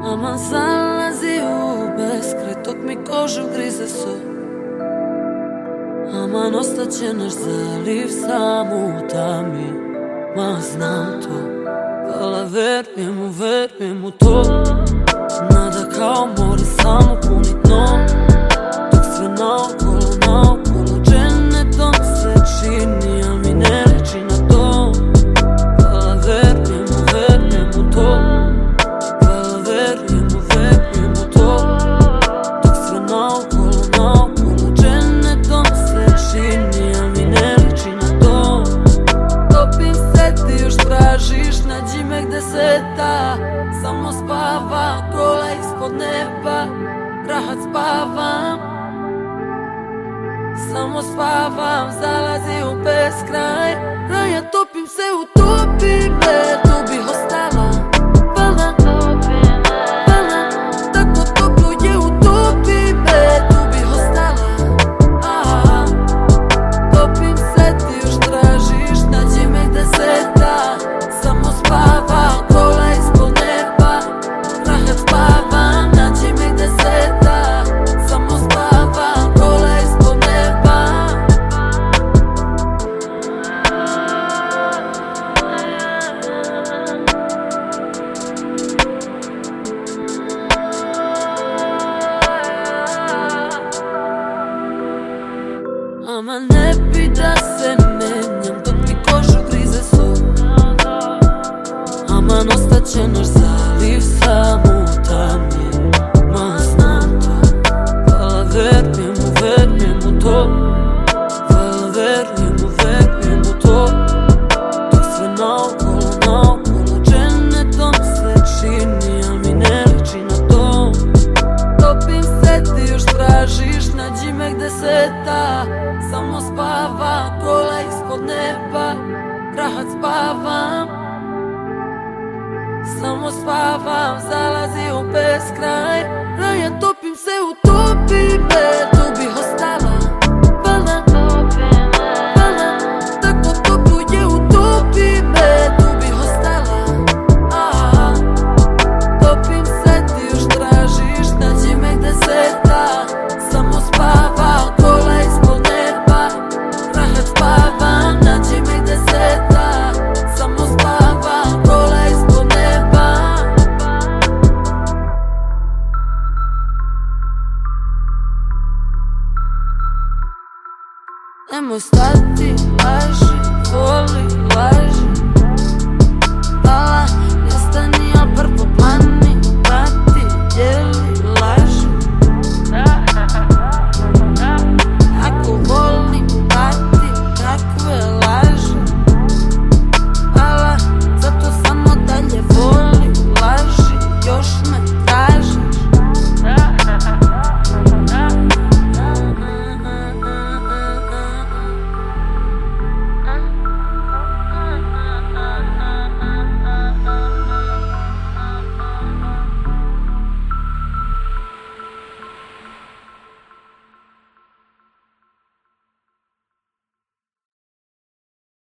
Aman zalazi u beskraj, tok mi kožu grize so. Aman ostaće naš zaliv sam u tami, ma znam to. Vala verujem u to. Nada kao more samo punit dno, dok sve naokolo dženetom se čini, al mi ne liči na to. Vala verujem u to. Vala verujem u to. Dok sve naokolo dženetom se čini, al mi ne liči na to. Topim se, ti još tražiš, nađi me gde se da. Samo spava, kola ispod neba, rahat spavam. Samo spavam, zalazi u beskraj. Ja topim se, utopi me, tu bih ostala. Vala, tako toplo je, utopi me, tu bih ostala. Topim se, ti još tražiš, nađi me gde se da. Samo spavam, kola ispod neba, rahat spavam, nađi me gde se da. Samo spavam, kola ispod neba. Ama ne bi da se menjam, dok mi kožu grize so. Aman ostaće naš zaliv sam u tami, ma znam to. Vala verujem u to. Vala verujem u to. Dok sve naokolo dženetom se čini, al mi ne liči na to. Topim se, ti još tražiš, nađi me gde se da. Samo spavam, kola ispod neba, rahat spavam. Samo spavam, zalazi u beskraj. Ja topim se, utopi me, tu bih ostala. Vala, tako toplo je, utopi me, tu bih ostala. Topim se, ti još tražiš, nađi me gde se da. Samo spavam, kola ispod neba, rahat spavam, nađi me gde se da. Samo spavam, kola ispod neba. Nemoj stati